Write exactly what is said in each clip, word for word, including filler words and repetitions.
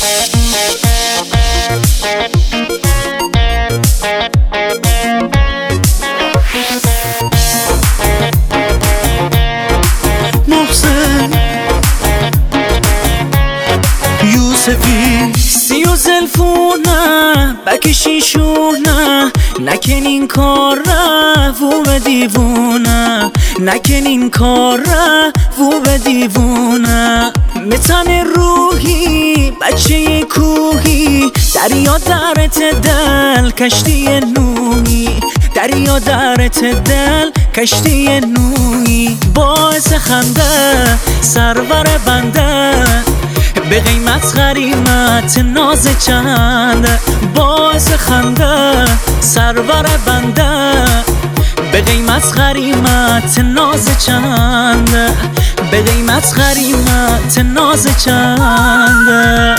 محسن یوسفی سیو زلفونه بکشی شونه نکن این کار رو به دیوونه نکن این کار رو به دیوونه متن روحی بچه کوهی دریا درت دل کشتی نوحی دریا درت دل کشتی نوحی باعث خنده سرور بنده به قیمت غریمت ناز چند باعث خنده سرور بنده به قیمت غریمت ناز چند به قیمت غریمت ناز چند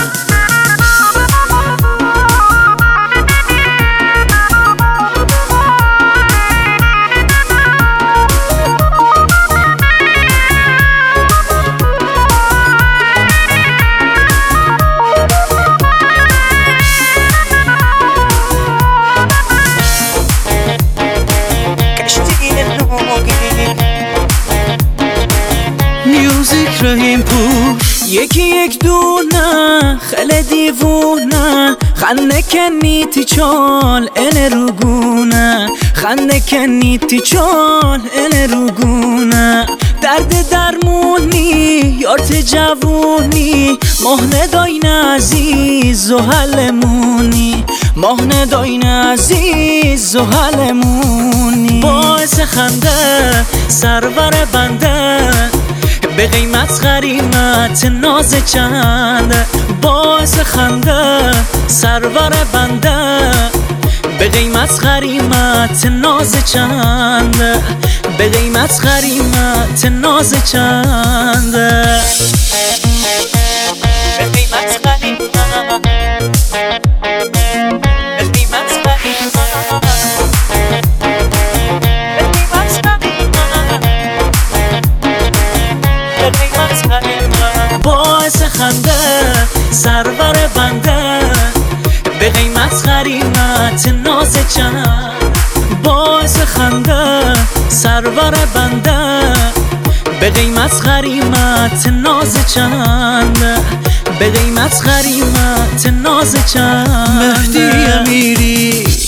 میوزیک رحیم پور یکی یک دونه خل دیوونه خنده کنیتی چال این روگونه خنده کنیتی چال این روگونه درد درمونی یارت جوونی مهنه داین عزیز و حلمونی مهنه داین عزیز و حلمونی باعث خنده سرور بنده به قیمت غریمت ناز چند باعث خنده سرور بنده به قیمت غریمت ناز چند به قیمت غریمت ناز چند به قیمت غریمت به قیمت غریمت باعث خنده سرور بنده به قیمت غریمت ناز چند باعث خنده سرور بنده به قیمت غریمت ناز چند به قیمت غریمت ناز چند مهدی امیری